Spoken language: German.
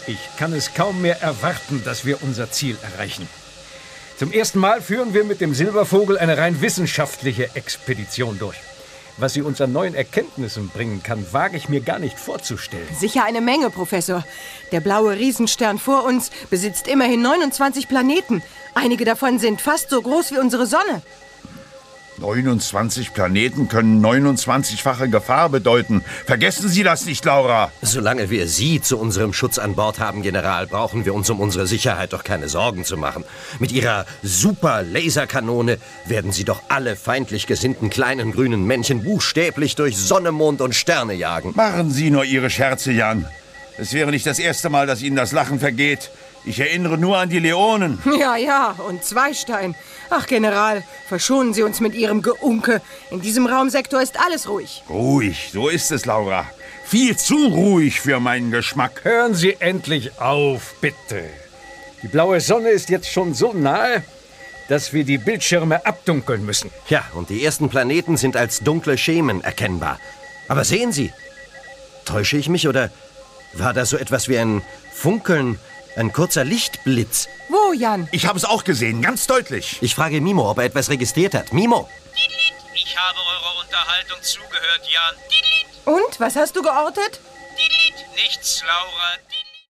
Ich kann es kaum mehr erwarten, dass wir unser Ziel erreichen. Zum ersten Mal führen wir mit dem Silbervogel eine rein wissenschaftliche Expedition durch. Was sie uns an neuen Erkenntnissen bringen kann, wage ich mir gar nicht vorzustellen. Sicher eine Menge, Professor. Der blaue Riesenstern vor uns besitzt immerhin 29 Planeten. Einige davon sind fast so groß wie unsere Sonne. 29 Planeten können 29-fache Gefahr bedeuten. Vergessen Sie das nicht, Laura. Solange wir Sie zu unserem Schutz an Bord haben, General, brauchen wir uns um unsere Sicherheit doch keine Sorgen zu machen. Mit Ihrer Super-Laserkanone werden Sie doch alle feindlich gesinnten kleinen grünen Männchen buchstäblich durch Sonne, Mond und Sterne jagen. Machen Sie nur Ihre Scherze, Jan. Es wäre nicht das erste Mal, dass Ihnen das Lachen vergeht. Ich erinnere nur an die Leonen. Ja, und Zweistein. Ach, General, verschonen Sie uns mit Ihrem Geunke. In diesem Raumsektor ist alles ruhig. Ruhig, so ist es, Laura. Viel zu ruhig für meinen Geschmack. Hören Sie endlich auf, bitte. Die blaue Sonne ist jetzt schon so nahe, dass wir die Bildschirme abdunkeln müssen. Ja, und die ersten Planeten sind als dunkle Schemen erkennbar. Aber sehen Sie, täusche ich mich oder war da so etwas wie ein Funkeln, ein kurzer Lichtblitz? Wo, Jan? Ich habe es auch gesehen, ganz deutlich. Ich frage Mimo, ob er etwas registriert hat. Mimo! Ich habe eurer Unterhaltung zugehört, Jan. Und, was hast du geortet? Nichts, Laura.